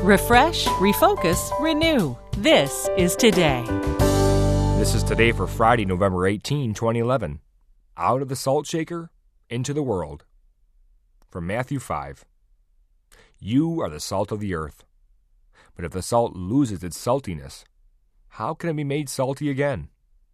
Refresh, refocus, renew. This is Today. This is Today for Friday, November 18, 2011. Out of the salt shaker, into the world. From Matthew 5. You are the salt of the earth. But if the salt loses its saltiness, how can it be made salty again?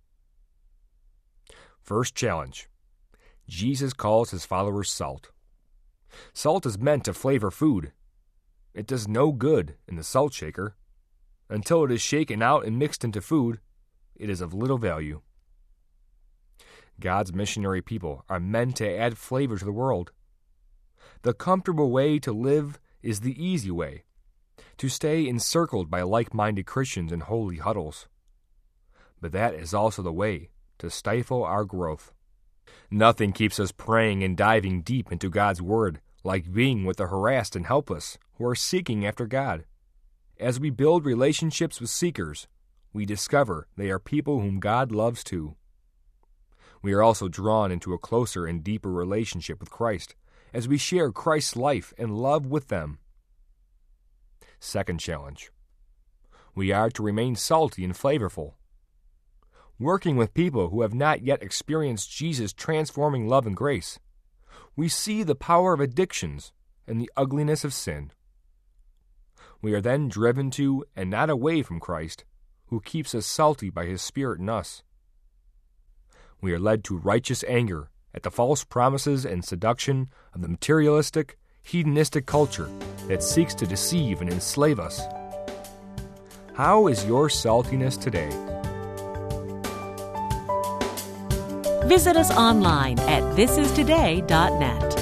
First challenge. Jesus calls his followers salt. Salt is meant to flavor food. It does no good in the salt shaker. Until it is shaken out and mixed into food, it is of little value. God's missionary people are meant to add flavor to the world. The comfortable way to live is the easy way, to stay encircled by like-minded Christians in holy huddles. But that is also the way to stifle our growth. Nothing keeps us praying and diving deep into God's Word like being with the harassed and helpless who are seeking after God. As we build relationships with seekers, we discover they are people whom God loves too. We are also drawn into a closer and deeper relationship with Christ as we share Christ's life and love with them. Second challenge. We are to remain salty and flavorful. Working with people who have not yet experienced Jesus' transforming love and grace, we see the power of addictions and the ugliness of sin. We are then driven to and not away from Christ, who keeps us salty by his Spirit in us. We are led to righteous anger at the false promises and seduction of the materialistic, hedonistic culture that seeks to deceive and enslave us. How is your saltiness today? Visit us online at thisistoday.net.